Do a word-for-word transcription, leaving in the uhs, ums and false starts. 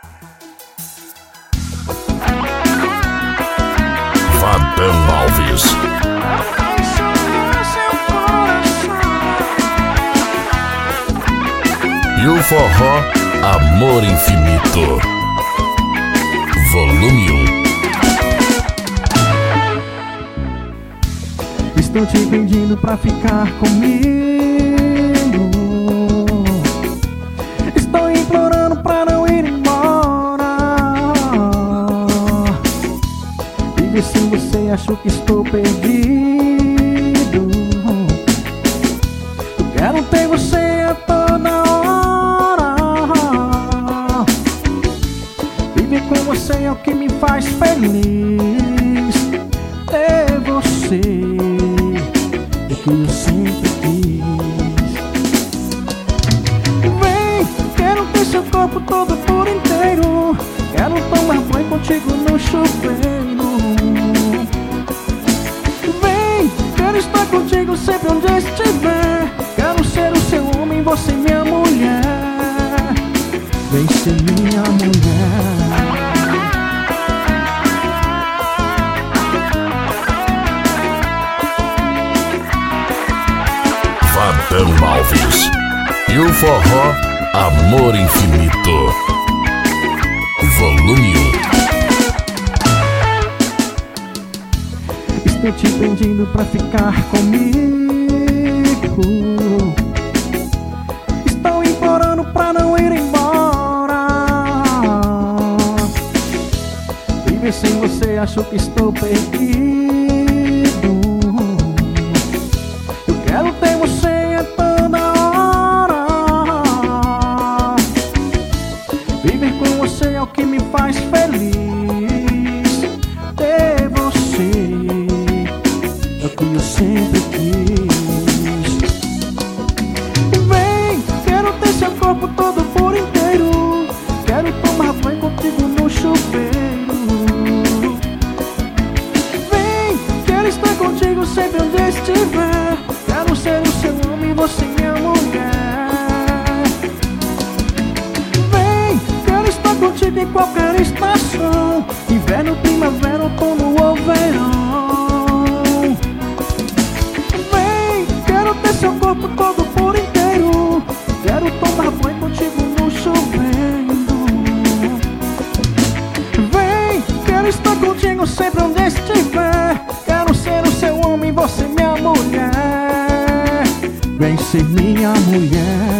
Vadão Alves. E o forró Amor Infinito, volume um. Estou te pedindo pra ficar comigo. Estou implorando pra não ir embora. Vive sem você, acho que estou perdido. Eu quero ter você a toda hora. Viver com você é o que me faz feliz. Ter você que eu sempre quis. Vem, quero ter seu corpo todo por inteiro. Quero tomar banho contigo no chuveiro. Vem, quero estar contigo sempre onde estiver. Quero ser o seu homem, você minha mulher. Vem ser minha mulher. Vadão Alves. E o forró Amor Infinito, volume um. Estou te pedindo pra ficar comigo. Estou implorando pra não ir embora. Viver sem você, acho que estou perdido. Eu quero ter você a toda hora. Viver com você é o que me faz feliz. Ter você é o que eu sempre quis. Vem, quero ter seu corpo todo por inteiro. Quero tomar banho contigo no chuveiro. Vem, quero estar contigo sempre onde estiver. Quero ser o seu homem, você minha mulher. Vem, quero estar contigo em qualquer estação. Inverno, primavera, outono ou verão. Vem, quero ter seu corpo todo por inteiro. Quero tomar banho contigo no chuveiro. Vem, quero estar contigo sempre onde estiver. Quero ser o seu homem, você minha mulher. Vem ser minha mulher.